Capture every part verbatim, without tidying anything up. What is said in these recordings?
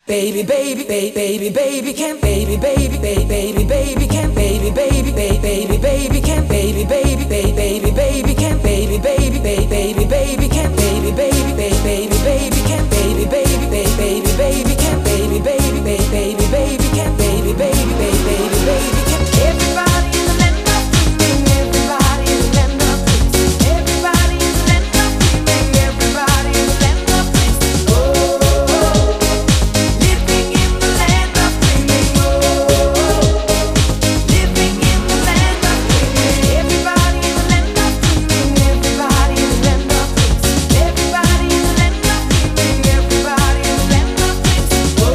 Baby, baby, baby, baby, baby, can't baby, baby, baby, baby, baby, can't baby, baby, baby, baby, baby, can't baby, baby, baby, baby, baby, can't baby, baby, baby, baby, baby, can't baby, baby, baby, baby, baby, can't baby, baby, baby, baby, baby, can't baby, baby, baby, baby, baby, can't baby, baby, baby, baby, baby, can't. Everybody in the land of dreaming, everybody in the land of dreams, everybody in the land of dreaming, everybody in the land of dreams. Oh, living in the land of dreaming. Oh, living in the land of dreaming. Everybody in the land of dreaming, everybody in the land of dreams, everybody in the land of dreaming, everybody in the land of dreams. Oh,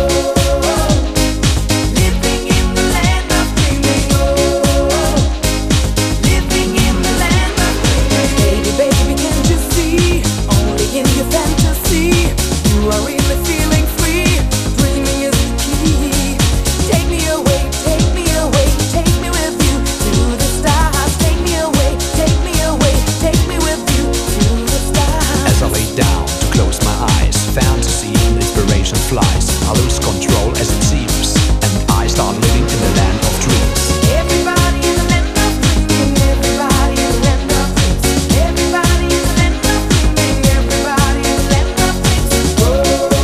living in the land of dreaming. Oh, living in the land of dreaming. Baby, baby, can't you see? Only in your fantasy you are really feeling free. Dreaming is the key. Take me away, take me away, take me with you to the stars. Take me away, take me away, take me with you to the stars. As I lay down to close my eyes, fantasy and inspiration flies. I lose control as it seems, and I start living in the land of dreams. Everybody in the land of dreaming, everybody in the land of dreams, everybody in the land of dreaming, everybody in the land of dreams. Oh,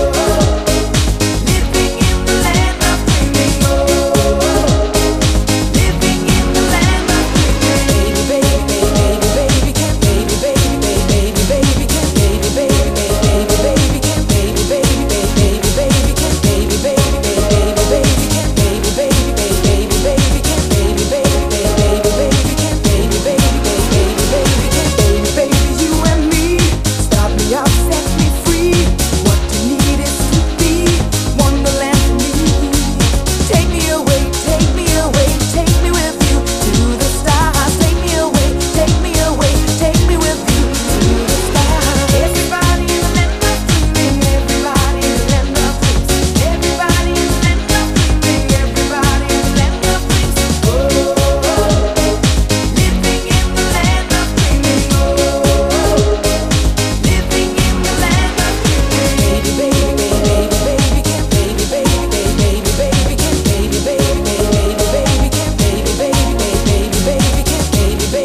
living in the land of dreaming. Oh, living in the land of dreaming. Baby, baby, baby, baby, can't baby, baby, baby, baby, can't baby, baby, baby, baby, can't baby, baby, baby, baby, can't baby, baby, baby, baby, can't baby, baby, baby, baby, can't baby, baby, baby, baby, can't baby, baby, baby, baby, can't baby, baby, you and me. Stop me up, set me free. What you need is to be Wonderland for me. Take me away, take me away, take me with you to the stars. Take me away, take me away, take me with you to the stars. Everybody in the land of dreaming, everybody in the land of dreams, everybody in the land of dreaming, everybody in the land of dreams. Oh, living in the land of dreaming. Oh, living in the land of dreaming. Baby, baby, baby, baby, can't baby, baby, baby, baby, can't baby, baby, baby, baby, can't baby, baby, baby, baby, can't baby, baby, baby, baby, can't baby, baby, baby, baby, can't baby, baby, baby, baby, can't baby, baby, baby, baby,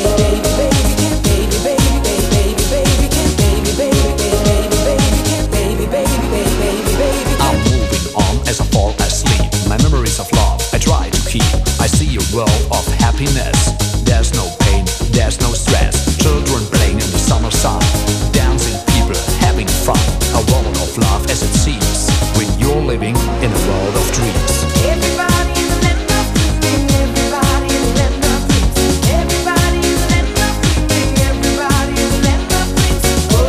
baby. I'm moving on as I fall asleep. My memories of love I try to keep. I see a world of happiness. There's no pain, there's no stress. Children playing in the summer sun, dancing people having fun. A world of love as it seems, when you're living in a world of dreams. Everybody in the land of dreaming, everybody in the land of dreams, everybody in the land of dreaming, everybody in the land of dreams. Oh,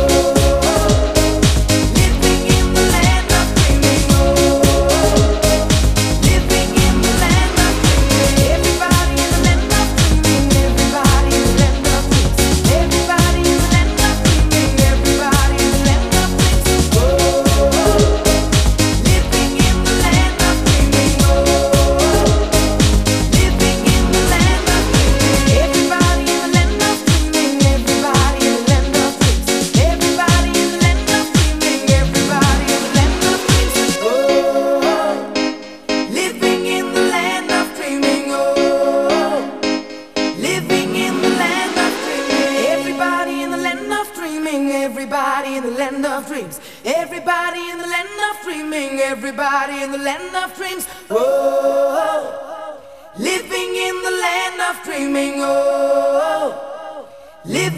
living in the land of dreaming. Oh, living in the land of dreaming. Everybody in the land of dreaming, everybody in the land of dreams, everybody in the land of dreaming, everybody in the land of dreams. Oh, living in the land of dreaming. Oh, living in the land of dreaming. Everybody in the land of dreaming, everybody in the land of dreams, everybody in the land of dreaming, everybody in the land of dreams. Oh, living in the land of dreaming. Oh, living in the land of dreaming. Everybody in the land of dreaming, everybody in the land of dreams, everybody in the land of dreaming, everybody in the land of dreams. Oh, living in the land of dreaming. Oh, living